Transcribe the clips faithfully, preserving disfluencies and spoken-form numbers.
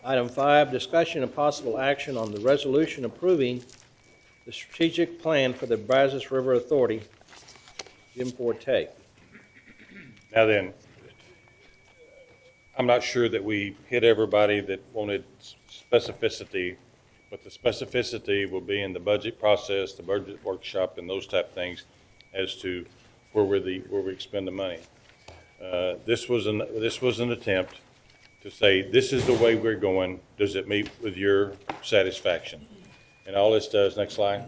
Item five, discussion and possible action on the resolution approving the strategic plan for the Brazos River Authority. Jim Forte. Now then, I'm not sure that we hit everybody that wanted specificity, but the specificity will be in the budget process, the budget workshop, and those type of things as to where we the where we expend the money. Uh, this was an this was an attempt to say this is the way we're going. Does it meet with your satisfaction? And all this does. Next slide.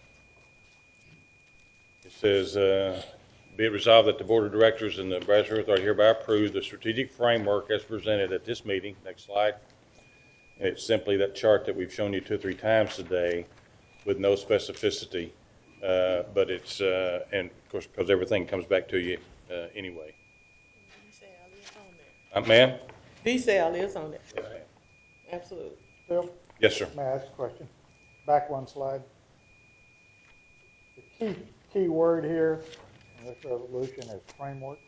It says. Uh, Be it resolved that the Board of Directors and the Brazos River Authority hereby approve the strategic framework as presented at this meeting. Next slide. And it's simply that chart that we've shown you two or three times today with no specificity. Uh, but it's, uh, and of course, because everything comes back to you uh, anyway. Uh, ma'am? Detail is on it. Yes, ma'am. Absolutely. Bill, Yes, sir. may I ask a question? Back one slide. The key, key word here in this resolution is framework.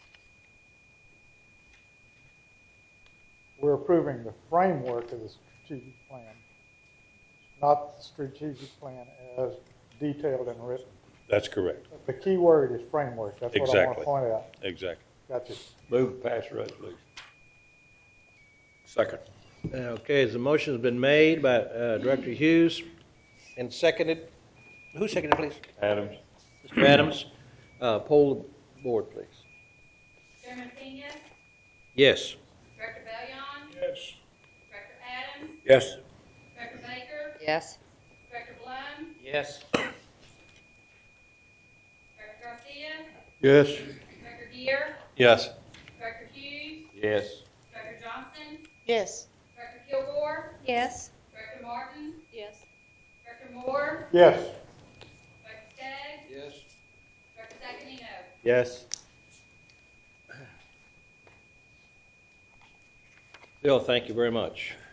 We're approving the framework of the strategic plan, not the strategic plan as detailed and written. That's correct. The key word is framework. That's what I want Exactly. to point out. Exactly. Gotcha. Move to pass the resolution. Second. Okay, as the motion has been made by uh, Director Hughes and seconded, who seconded, please? Adams. Mister Adams, uh, poll the board, please. Chairman Pena, Yes. Director Bellion, Yes. Director Adams, Yes. Director Baker, Yes. Director Blum, Yes. Director Garcia, Yes. Director Gear, Yes. Director Hughes, Yes. Director Johnson, Yes. Director Kilgore, Yes. Director Martin, Yes. Director Moore, Yes. Director Skaggs, Yes. Director Zaganino. Yes. Bill, thank you very much.